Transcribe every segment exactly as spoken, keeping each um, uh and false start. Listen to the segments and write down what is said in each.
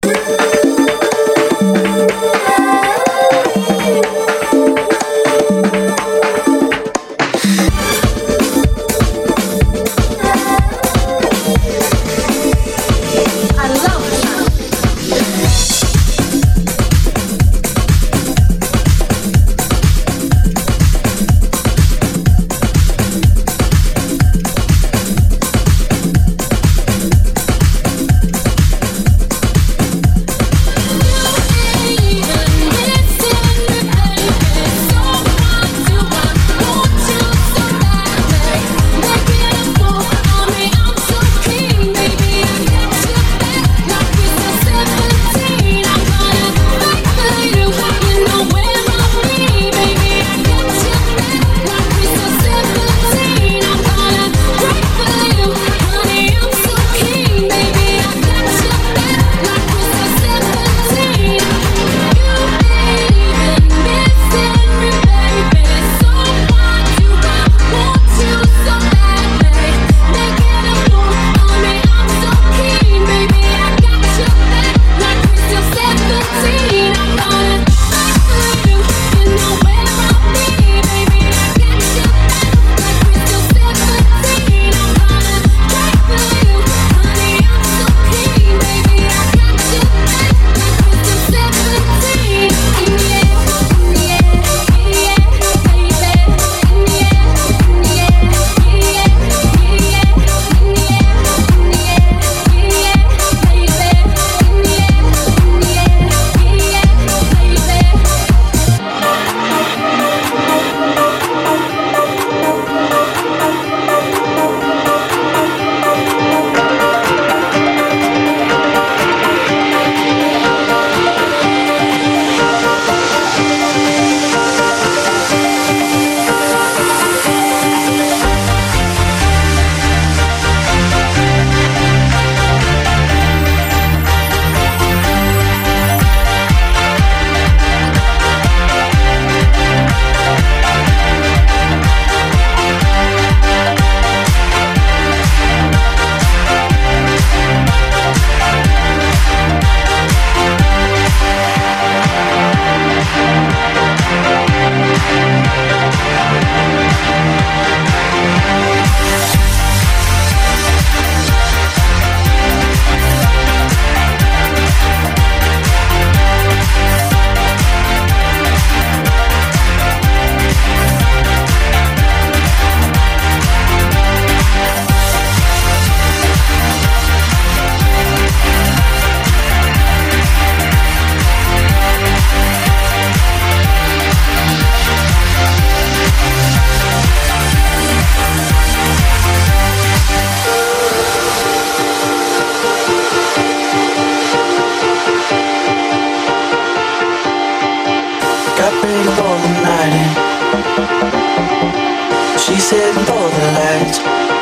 Heading for the light,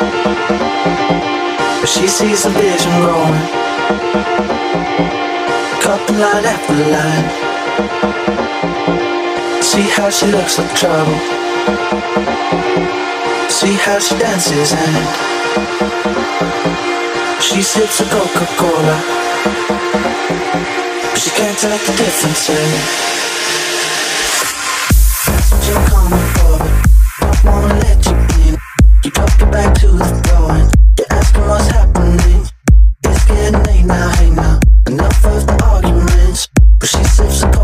but she sees the vision growing, couple line after line. See how she looks like trouble, see how she dances and she sips a Coca-Cola, but she can't tell the difference in. That's what you're coming for, but don't wanna let you in. You drop your back to the floor and you're asking what's happening. It's getting late now, hey now, enough of the arguments, but she sips a Coca-Cola.